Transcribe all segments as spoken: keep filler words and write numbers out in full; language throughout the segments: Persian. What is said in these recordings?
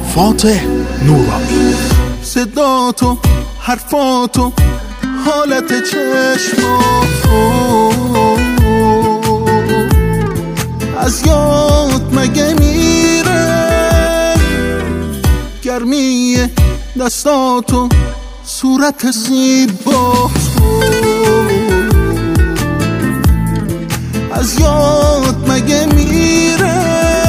فاتح نورانی. صداتو، حرفاتو، حالت چشماتو از یاد مگه میره؟ گرمی دستاتو، صورت زیباتو از یاد مگه میره؟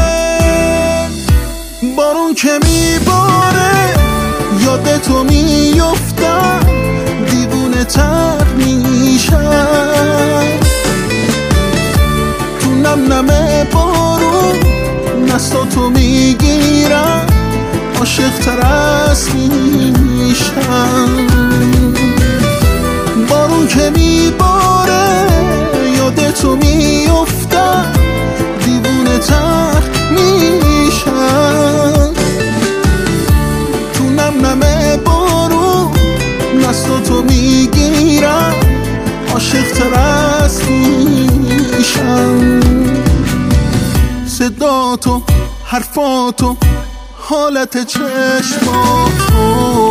بارون که میباره یادتو میفتم، دیوونه تر میشم تو نم نم بارون، دستاتو میگیرم، عاشق تر از میشم. بارون که میباره یادتو میفتم، دیوونه تر میشم تو نم نم بارون، دستاتو میگیرم، عاشق تر از میشم. صداتو، حرفاتو، حالت چشماتو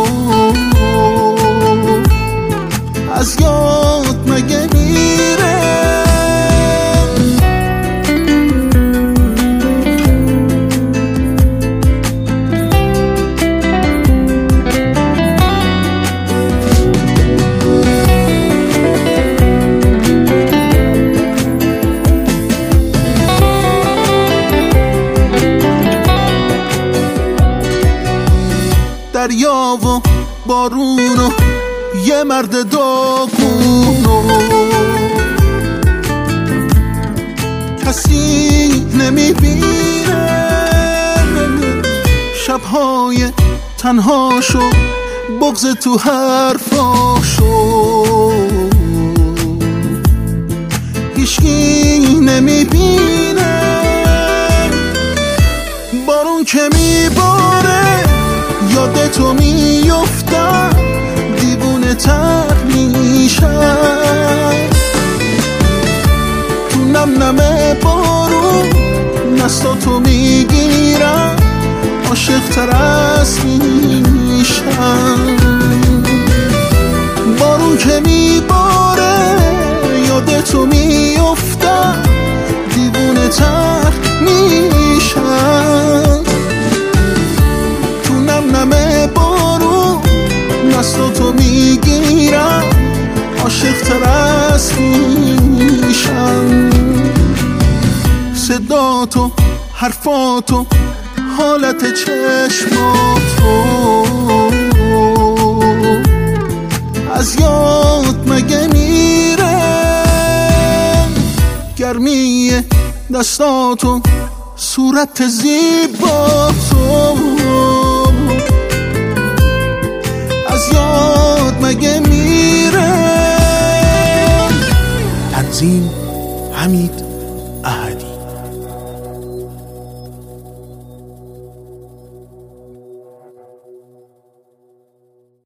از یاد مگه میره؟ دریا و بارون و یه مرد داغون و کسی نمیبینه، شبهای تنهاشو، بغض تو حرفاشو هیچکی نمیبینه. بارون که میباره یادتو میفتم، دیوونه تر میشم تو نم نم بارون، دستاتو میگیرم، عاشق تر از میشم. بارون که میباره یادتو میفتم، دیوونه تر میشم تو نم نم بارون، دستاتو میگیرم، عاشق تر از میشم. صداتو، حرفاتو، حالت چشماتو از یاد مگه میره؟ گرمی دستاتو، صورت زیباتو از یاد مگه میره؟ تنظیم حمید